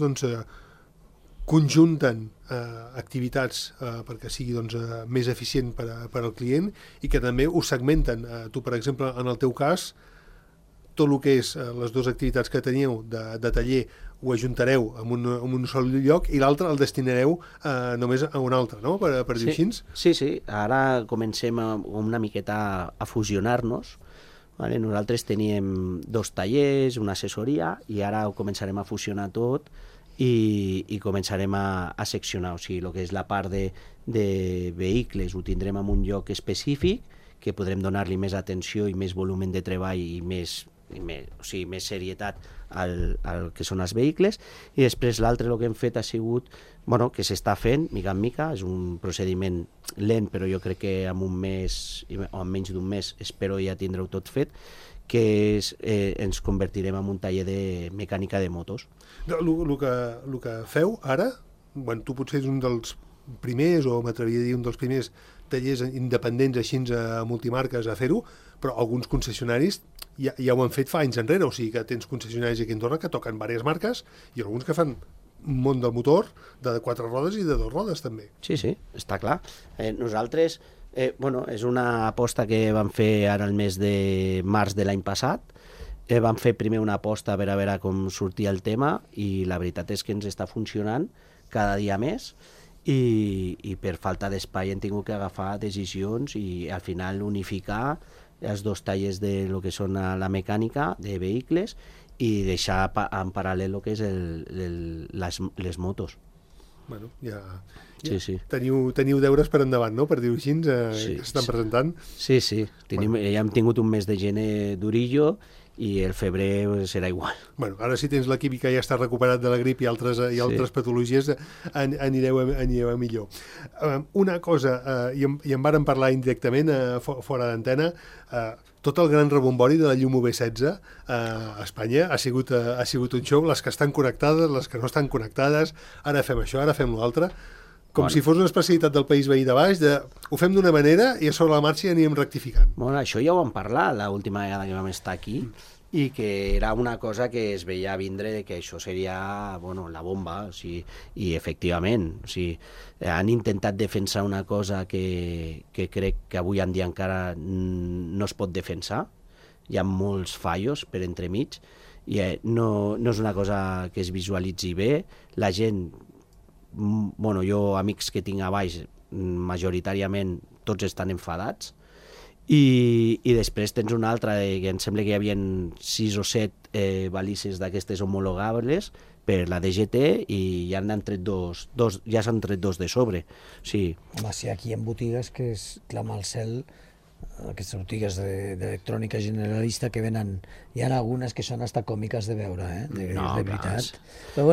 conjunten activitats perquè sigui més eficient per al client i que també ho segmenten. Tu, per exemple, en el teu cas, tot el que és les dues activitats que teníeu de taller ho ajuntareu en un sol lloc i l'altre el destinareu només a un altre, no? Per dir-ho així? Sí. Ara comencem una miqueta a fusionar-nos. Vale? Nosaltres teníem 2 tallers, una assessoria, i ara ho començarem a fusionar tot i començarem a seccionar. O sigui, el que és la part de vehicles ho tindrem en un lloc específic, que podrem donar-li més atenció i més volum de treball i més serietat al que són els vehicles, i després l'altre el que hem fet ha sigut, que s'està fent mica en mica, és un procediment lent, però jo crec que en un mes o en menys d'un mes espero ja tindreu tot fet, que ens convertirem en un taller de mecànica de motos. El que feu ara, tu potser és un dels primers, o m'atreviria a dir un dels primers tallers independents així a multimarques a fer-ho, però alguns concessionaris ja ho han fet fa anys enrere, o sigui que tens concessionaris aquí a Andorra que toquen diverses marques i alguns que fan un món del motor de 4 rodes i de 2 rodes també. Sí, està clar. Nosaltres, és una aposta que vam fer ara el mes de març de l'any passat. Vam fer primer una aposta per a veure com sortia el tema i la veritat és que ens està funcionant cada dia més. I per falta d'espai hem tingut que agafar decisions i al final unificar els 2 tallers de lo que són la mecànica de vehicles i deixar en paral·lel el que és les motos. Bueno, sí. Teniu deures per endavant, no? Per dir-ho així, que s'estan presentant. Sí. Ja hem tingut un mes de gener durillo i el febrer serà igual. Bueno, ara si tens l'equip que ja està recuperat de la grip i altres patologies, anireu a millor. Una cosa, i en vàrem parlar indirectament fora d'antena, tot el gran rebombori de la llum UV16 a Espanya ha sigut un show, les que estan connectades, les que no estan connectades, ara fem això, ara fem l'altre, com si fos una especialitat del país veí de baix, ho fem d'una manera i a sobre la marxa ja anirem rectificant. Això ja ho vam parlar l'última vegada que vam estar aquí, i que era una cosa que es veia vindre que això seria la bomba, i efectivament han intentat defensar una cosa que crec que avui en dia encara no es pot defensar. Hi ha molts fallos per entremig i no és una cosa que es visualitzi bé. La gent, jo amics que tinc a baix, majoritàriament tots estan enfadats. I després tens una altra que em sembla que hi havia 6 o 7 balises d'aquestes homologables per la DGT i ja s'han tret dos de sobre. Sí. Home, si aquí hi ha botigues que es clama al cel, aquestes botigues d'electrònica generalista que venen, hi ha algunes que són hasta còmiques de veure, de veritat. Però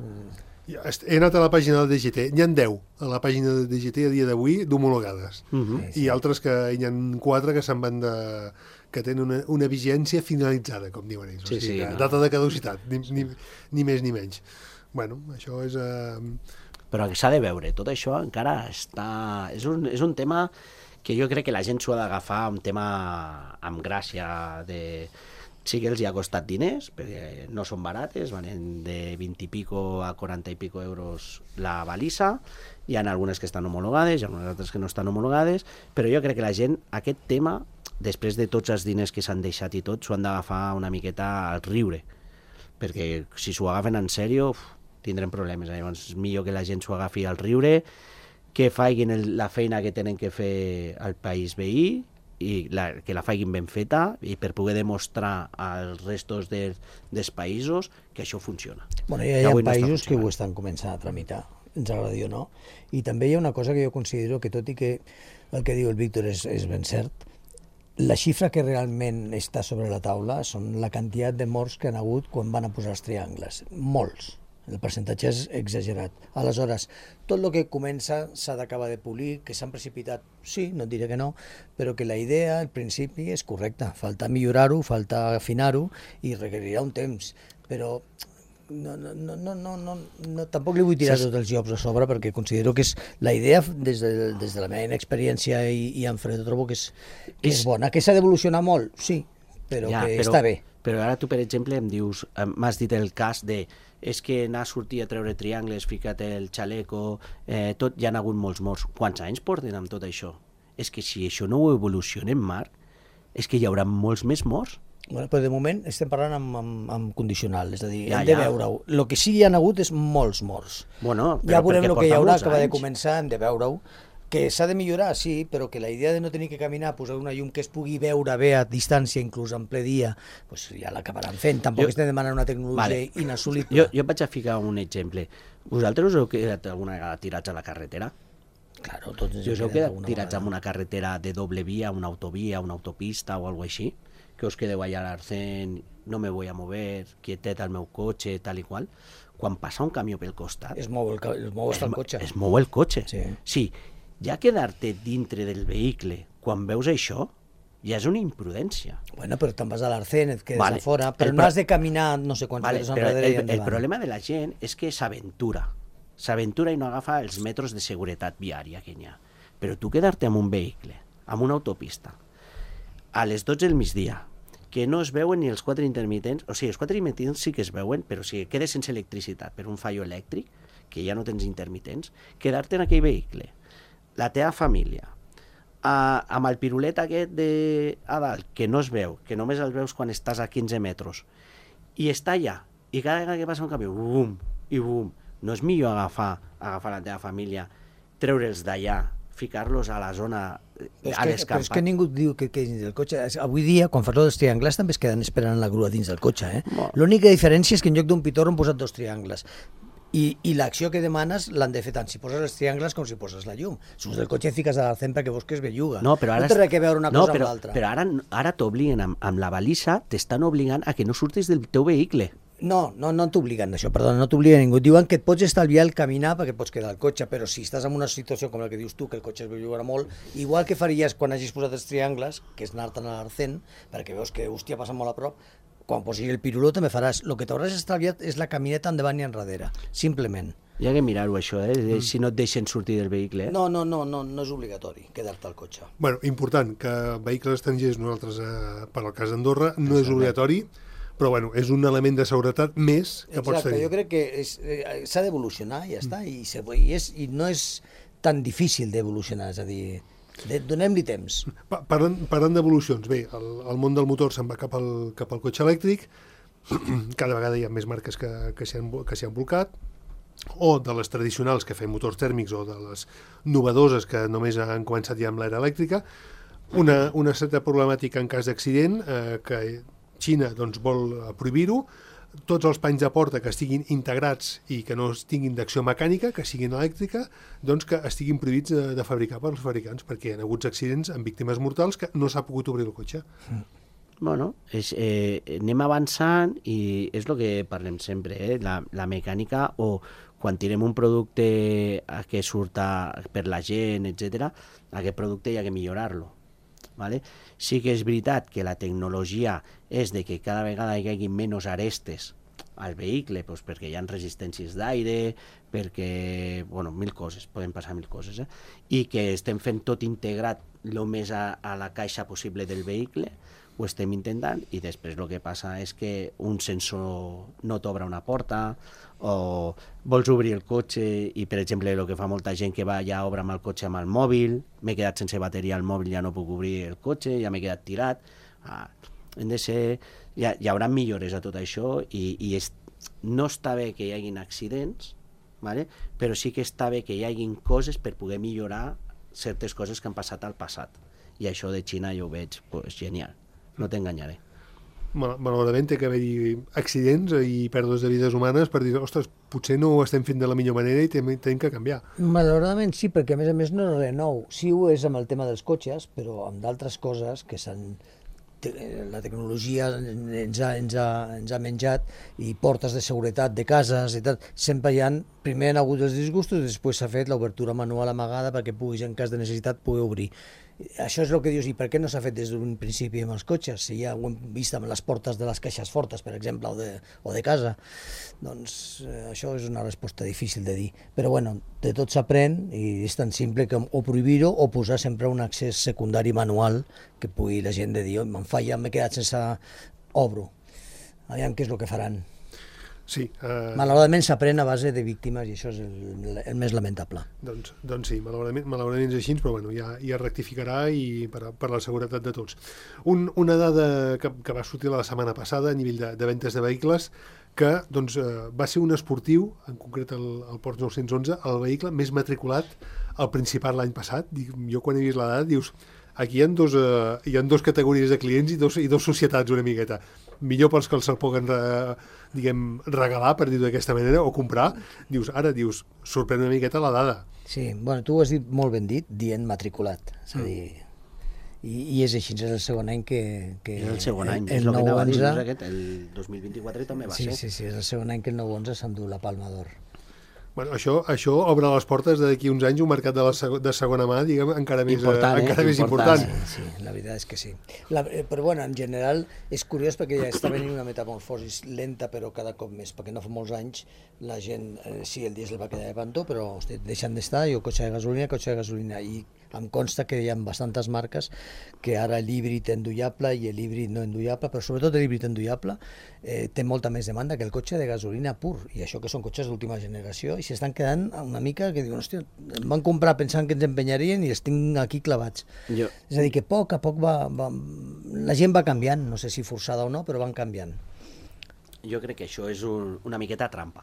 he anat a la pàgina de DGT, n'hi ha 10 a la pàgina de DGT a dia d'avui d'homologades, i altres que hi ha 4 que se'n van que tenen una vigència finalitzada, com diuen ells, data de caducitat, ni més ni menys. Bueno, això és... Però s'ha de veure, tot això encara està... És un tema que jo crec que la gent s'ho ha d'agafar, un tema amb gràcia Sí que els hi ha costat diners, perquè no són barates, van de 20 i pico a 40 i pico euros la balisa, hi ha algunes que estan homologades, hi ha altres que no estan homologades, però jo crec que la gent, aquest tema, després de tots els diners que s'han deixat i tot, s'ho han d'agafar una miqueta al riure, perquè si s'ho agafen en sèrio tindrem problemes. Llavors és millor que la gent s'ho agafi al riure, que facin la feina que tenen que fer al país veí i que la facin ben feta i per poder demostrar als restos dels països que això funciona. Bueno, hi ha països que ho estan començant a tramitar, ens agradi o no. I també hi ha una cosa que jo considero que, tot i que el que diu el Víctor és ben cert, la xifra que realment està sobre la taula són la quantitat de morts que han hagut quan van a posar els triangles. Molts. El percentatge és exagerat. Aleshores, tot el que comença s'ha d'acabar de polir, que s'han precipitat, sí, no et diré que no, però que la idea, el principi, és correcta. Falta millorar-ho, falta afinar-ho i requerirà un temps. Però no, tampoc li vull tirar tots els llops a sobre perquè considero que és la idea des de la meva inexperiència i en fred trobo que és bona. Que s'ha d'evolucionar molt, sí, però està bé. Però ara tu, per exemple, em dius, m'has dit el cas de és que anar a sortir a treure triangles, fica't el xaleco, tot, ja han hagut molts morts. Quants anys porten amb tot això? És que si això no ho evolucionem, Marc, és que hi haurà molts més morts. Bueno, però de moment estem parlant amb condicional, és a dir, hem de veure-ho. El que sí hi ha hagut és molts morts. Bueno, ja veurem el que hi haurà, acaba de començar, hem de veure-ho. Que s'ha de millorar, sí, però que la idea de no tenir que caminar, posar una llum que es pugui veure bé a distància, inclús en ple dia, pues ja l'acabaran fent. Tampoc estem demanant una tecnologia inassolible. Jo vaig a ficar un exemple. Vosaltres us heu quedat alguna vegada tirats a la carretera? Claro, tots ens us heu quedat tirats en una carretera de doble via, una autovia, una autopista o alguna així? Que us quedeu allà a l'arcén, no me voy a mover, quietet al meu cotxe, tal i qual. Quan passa un camió pel costat... Es mou el cotxe. Es mou el cotxe. Sí. Ja quedar-te dintre del vehicle quan veus això ja és una imprudència. Bueno, però te'n vas a l'arcén, et quedes a fora, però no has de caminar no sé quants metres enrere i endavant. El problema de la gent és que s'aventura i no agafa els metres de seguretat viària que hi ha. Però tu quedar-te amb un vehicle, amb una autopista, a les 12 del migdia, que no es veuen ni els 4 intermitents, o sigui, els 4 intermitents sí que es veuen, però si quedes sense electricitat per un fallo elèctric, que ja no tens intermitents, quedar-te en aquell vehicle, la teva família, amb el pirulet aquest a dalt, que no es veu, que només el veus quan estàs a 15 metres, i està allà, i cada vegada que passa un camió, bum, i bum, no és millor agafar la teva família, treure'ls d'allà, ficar-los a la zona, a l'escampa. Però és que ningú diu que quedin del cotxe. Avui dia, quan fas els triangles, també es queden esperant la grua dins del cotxe. L'única diferència és que en lloc d'un pitorro han posat 2 triangles. I l'acció que demanes l'han de fer tant si poses els triangles com si poses la llum. Surts del cotxe i fiques a l'arcén perquè veus que es belluga. No té res que veure una cosa amb l'altra. Però ara t'obliguen amb la balissa, t'estan obligant a que no surtis del teu vehicle. No t'obliguen això, perdona, no t'obliga ningú. Diuen que et pots estalviar el caminar perquè pots quedar al cotxe, però si estàs en una situació com la que dius tu, que el cotxe es bellugarà molt, igual que faries quan hagis posat els triangles, que és anar-te'n a l'arcén, perquè veus que, hòstia, passa molt a prop, quan posis el piruló també faràs. El que t'hauràs estalviat és la camineta endavant i enrere, simplement. Hi ha que mirar-ho, això, si no et deixen sortir del vehicle. No és obligatori quedar-te al cotxe. Bueno, important, que vehicles estrangers, nosaltres, per al cas d'Andorra, no és obligatori, però bueno, és un element de seguretat més que pots tenir. Jo crec que s'ha d'evolucionar, ja està, i no és tan difícil d'evolucionar, és a dir, donem-li temps. Parlant d'evolucions, bé, el món del motor se'n va cap al cotxe elèctric, cada vegada hi ha més marques que s'hi han volcat, o de les tradicionals que feien motors tèrmics o de les novedoses que només han començat ja amb l'era elèctrica, una certa problemàtica en cas d'accident que Xina vol prohibir-ho, tots els panys de porta que estiguin integrats i que no tinguin d'acció mecànica, que siguin elèctrica, doncs que estiguin prohibits de fabricar pels fabricants, perquè hi ha hagut accidents amb víctimes mortals que no s'ha pogut obrir el cotxe. Bueno, anem avançant i és el que parlem sempre, la mecànica, o quan tirem un producte que surt per la gent, etc., aquest producte hi ha que millorar-lo. Vale? Sí que és veritat que la tecnologia és de que cada vegada hi hagi menys arestes al vehicle, doncs perquè hi ha resistències d'aire, perquè, bueno, mil coses, poden passar mil coses, i que estem fent tot integrat el més a la caixa possible del vehicle, ho estem intentant, i després el que passa és que un sensor no t'obre una porta, o vols obrir el cotxe i, per exemple, el que fa molta gent que va ja obre amb el cotxe amb el mòbil, m'he quedat sense bateria al mòbil, ja no puc obrir el cotxe, ja m'he quedat tirat. Hem de ser... Hi haurà millores a tot això i no està bé que hi hagin accidents, vale? Però sí que està bé que hi hagin coses per poder millorar certes coses que han passat al passat. I això de Xina jo ho veig genial, no t'enganyaré. Malauradament té que haver-hi accidents i pèrdues de vides humanes per dir, ostres, potser no ho estem fent de la millor manera i tenim que canviar. Malauradament sí, perquè a més no és res nou. Sí ho és amb el tema dels cotxes, però amb d'altres coses que la tecnologia ens ha menjat, i portes de seguretat de cases i tal, sempre primer han hagut els disgustos i després s'ha fet l'obertura manual amagada perquè puguis, en cas de necessitat, poder obrir. Això és el que dius, i per què no s'ha fet des d'un principi amb els cotxes? Si ja ho hem vist amb les portes de les caixes fortes, per exemple, o de casa. Doncs això és una resposta difícil de dir. Però bueno, de tot s'aprèn i és tan simple com o prohibir-ho o posar sempre un accés secundari manual que pugui la gent de dir, me'n falla, m'he quedat sense obro. Aviam què és el que faran. Sí. Malauradament s'aprèn a base de víctimes i això és el més lamentable. Doncs sí, malauradament és així, però bueno, ja rectificarà i per la seguretat de tots. Una dada que va sortir la setmana passada a nivell de ventes de vehicles, que doncs, va ser un esportiu, en concret el Porsche 911, el vehicle més matriculat al Principat l'any passat. Jo quan he vist la dada, dius, aquí hi ha dos categories de clients i dos societats una miqueta. Millor pels que els poden regalar, per dir-ho d'aquesta manera, o comprar. Ara dius, sorprèn una miqueta la dada. Sí, bueno, tu ho has dit molt ben dit, dient matriculat. És a dir, i és així, és el segon any que és el segon any, és el que anava a dir, aquest, el 2024 també va ser. Sí, és el segon any que el 911 s'endú la Palma d'Or. Bueno, això obre les portes d'aquí uns anys un mercat de segona mà, diguem, encara més important. Sí, la veritat és que sí. Però bueno, en general és curiós perquè ja està venint una metamorfosi lenta, però cada cop més, perquè no fa molts anys la gent, sí, el dièsel va quedar de pantó, però deixant d'estar, cotxe de gasolina, i em consta que hi ha bastantes marques que ara l'híbrid endollable i l'híbrid no endollable, però sobretot l'híbrid endollable té molta més demanda que el cotxe de gasolina pur, i això que són cotxes d'última generació, i s'estan quedant una mica que diuen, hòstia, em van comprar pensant que ens empenyarien i els tinc aquí clavats. És a dir, que a poc la gent va canviant, no sé si forçada o no, però van canviant. Jo crec que això és una miqueta trampa.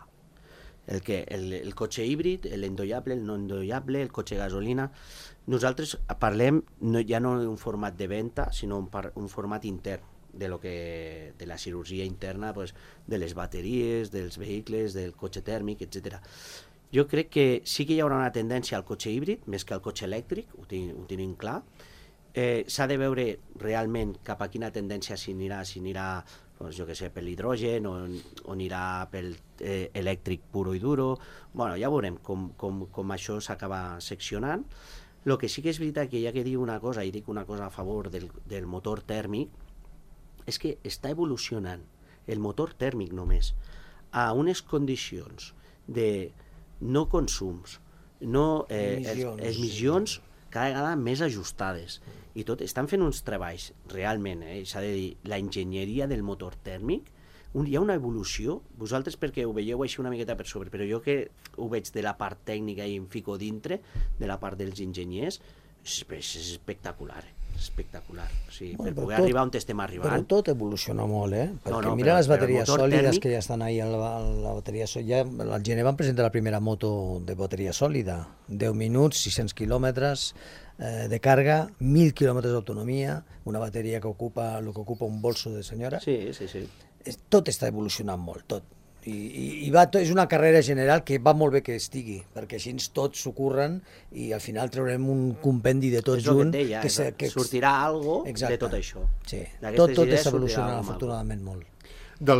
El cotxe híbrid, l'endollable, el no endollable, el cotxe gasolina. Nosaltres parlem ja no d'un format de venda, sinó un format intern de la cirurgia interna, de les bateries, dels vehicles, del cotxe tèrmic, etc. Jo crec que sí que hi haurà una tendència al cotxe híbrid, més que al cotxe elèctric, ho tenim clar. S'ha de veure realment cap a quina tendència s'anirà, jo què sé, per l'hidrogen o anirà pel elèctric puro i duro. Bueno, ja veurem com això s'acaba seccionant. El que sí que és veritat que hi ha que dir una cosa, i dic una cosa a favor del motor tèrmic, és que està evolucionant el motor tèrmic només a unes condicions de no consums, no emissions cada vegada més ajustades. I tot, estan fent uns treballs realment, s'ha de dir, la enginyeria del motor tèrmic, hi ha una evolució, vosaltres perquè ho veieu així una miqueta per sobre, però jo que ho veig de la part tècnica i em fico dintre, de la part dels enginyers, és espectacular, espectacular. O sigui, per poder arribar on estem arribant. Però tot evoluciona molt, perquè mira les bateries sòlides que ja estan ahí a la bateria sòlida. Al gener van presentar la primera moto de bateria sòlida, 10 minuts, 600 quilòmetres de càrrega, 1.000 quilòmetres d'autonomia, una bateria que ocupa el que ocupa un bolso de senyora. Sí. Tot està evolucionant molt, tot. I és una carrera general que va molt bé que estigui, perquè així tots s'ho curren i al final traurem un compendi de tot junt. Que sortirà algo de tot això. Sí, tot està evolucionant afortunadament molt.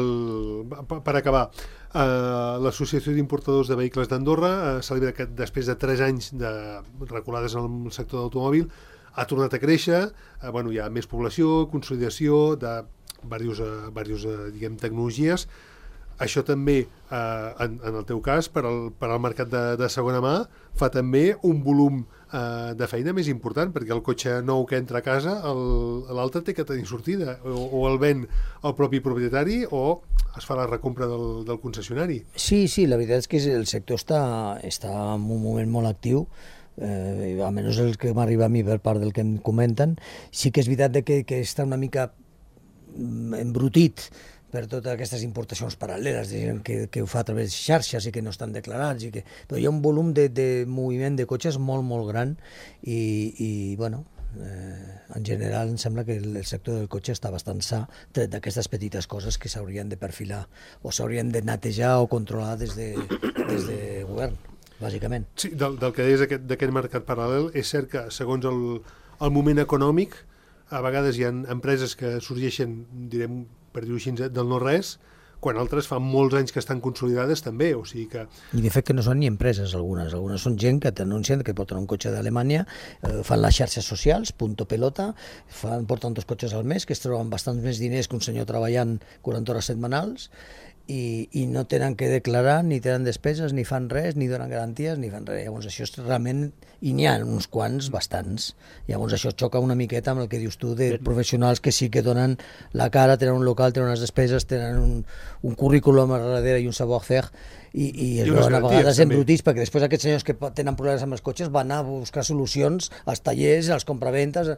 Per acabar, l'Associació d'Importadors de Vehicles d'Andorra celebra que després de 3 anys de reculades en el sector d'automòbil ha tornat a créixer, hi ha més població, consolidació de diverses tecnologies. Això també, en el teu cas, per al mercat de segona mà, fa també un volum de feina més important, perquè el cotxe nou que entra a casa, l'altre té que tenir sortida, o el ven el propi propietari o es fa la recompra del concessionari. Sí, la veritat és que el sector està en un moment molt actiu, almenys el que m'arriba a mi per part del que em comenten. Sí que és veritat que està una mica embrutit per totes aquestes importacions paral·leles de gent que ho fa a través de xarxes i que no estan declarats. Però hi ha un volum de moviment de cotxes molt, molt gran i bueno, en general em sembla que el sector del cotxe està bastant sa, tret d'aquestes petites coses que s'haurien de perfilar o s'haurien de netejar o controlar des de govern, bàsicament. Sí, del que deies d'aquest mercat paral·lel, és cert que segons el moment econòmic, a vegades hi ha empreses que sorgeixen, direm, per dir-ho així, del no-res, quan altres fa molts anys que estan consolidades també, o sigui que... I de fet que no són ni empreses algunes són gent que t'anuncien que porten un cotxe d'Alemanya, fan les xarxes socials, punto pelota, porten 2 cotxes al mes, que es troben bastants més diners que un senyor treballant 40 hores setmanals, i no tenen que declarar, ni tenen despeses, ni fan res, ni donen garanties, ni fan res. Llavors això és realment... I n'hi ha uns quants, bastants. Llavors això xoca una miqueta amb el que dius tu de professionals que sí que donen la cara, tenen un local, tenen unes despeses, tenen un currículum a darrere i un savoir-faire, i es veuen a vegades embrutits, perquè després aquests senyors que tenen problemes amb els cotxes van a buscar solucions als tallers, als compraventes...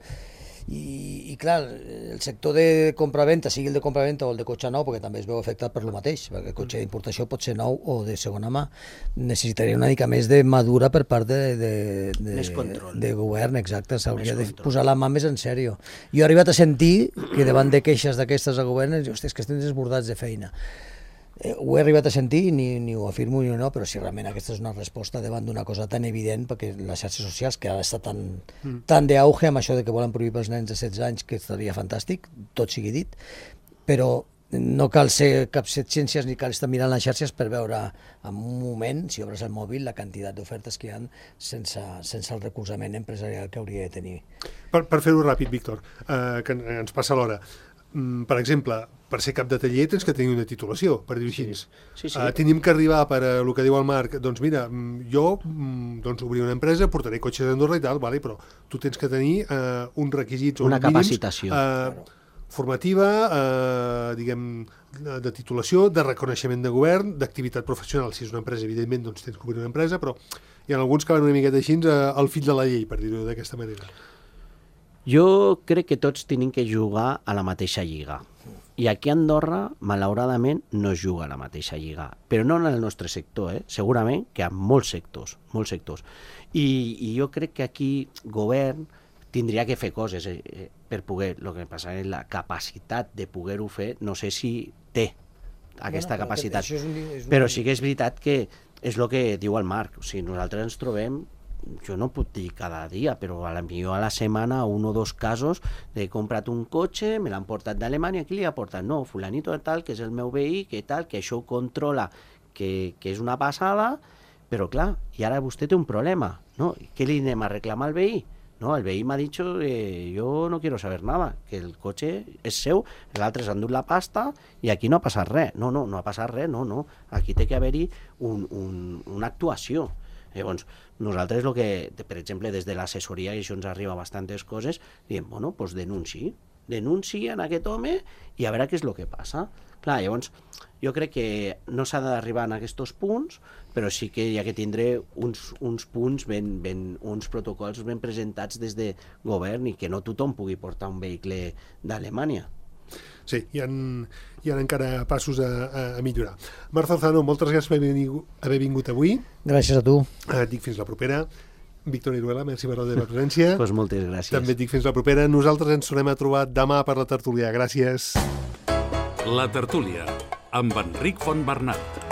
I clar, el sector de compraventa, sigui el de compraventa o el de cotxe nou, perquè també es veu afectat per lo mateix, perquè el cotxe d'importació pot ser nou o de segona mà, necessitaria una mica més de madura per part de govern, exacte, s'hauria de posar la mà més en sèrio. Jo he arribat a sentir que davant de queixes d'aquestes a govern, hòstia, és que estem desbordats de feina. Ho he arribat a sentir, ni ho afirmo ni no, però si realment aquesta és una resposta davant d'una cosa tan evident, perquè les xarxes socials, que ara està tan d'auge amb això de que volen prohibir pels nens de 16 anys, que estaria fantàstic, tot sigui dit, però no cal ser cap ciències ni cal estar mirant les xarxes per veure en un moment, si obres el mòbil, la quantitat d'ofertes que hi ha sense el recolzament empresarial que hauria de tenir. Per fer-ho ràpid, Víctor, que ens passa l'hora. Per exemple, per ser cap de taller tens que tenir una titulació, per dir-ho així. Sí. Tenim que arribar per el que diu el Marc, doncs mira, jo obriré una empresa, portaré cotxes a Andorra i tal, vale, però tu tens que tenir uns requisits, una capacitació formativa, diguem, de titulació, de reconeixement de govern, d'activitat professional. Si és una empresa, evidentment, doncs tens que obrir una empresa, però hi ha alguns que van una miqueta així al fil de la llei, per dir-ho d'aquesta manera. Jo crec que tots tenim que jugar a la mateixa lliga. I aquí a Andorra, malauradament, no es juga a la mateixa lliga. Però no en el nostre sector, segurament que en molts sectors. I jo crec que aquí govern tindria que fer coses per poder... El que passa és la capacitat de poder-ho fer, no sé si té aquesta capacitat. Però sí que és veritat que és el que diu el Marc. O sigui, nosaltres ens trobem... Jo no puc dir cada dia, però a la setmana 1 o 2 casos he comprat un cotxe, me l'han portat d'Alemanya, qui li ha portat? No, fulanito tal, que és el meu veí, que tal, que això ho controla, que és una passada, però clar, i ara vostè té un problema, no? Què li anem a reclamar al veí? No, el veí m'ha dit que jo no quiero saber nada, que el cotxe és seu, els altres han dut la pasta i aquí no ha passat res. No ha passat res, no. Aquí té que haver-hi una actuació. Llavors, nosaltres, per exemple, des de l'assessoria, i això ens arriba bastantes coses, diem, bueno, doncs denunciï en aquest home i a veure què és el que passa. Clar, llavors, jo crec que no s'ha d'arribar a aquests punts, però sí que hi ha que tindre uns punts, uns protocols ben presentats des de govern i que no tothom pugui portar un vehicle d'Alemanya. Sí, hi ha encara passos a millorar. Marc Zarzano, moltes gràcies per haver vingut avui. Gràcies a tu. Et dic fins la propera. Víctor Iruela, merci per la teva presència. Pues moltes gràcies. També et dic fins la propera. Nosaltres ens tornem a trobar demà per la tertúlia. Gràcies. La tertúlia, amb Enric Fontbernat.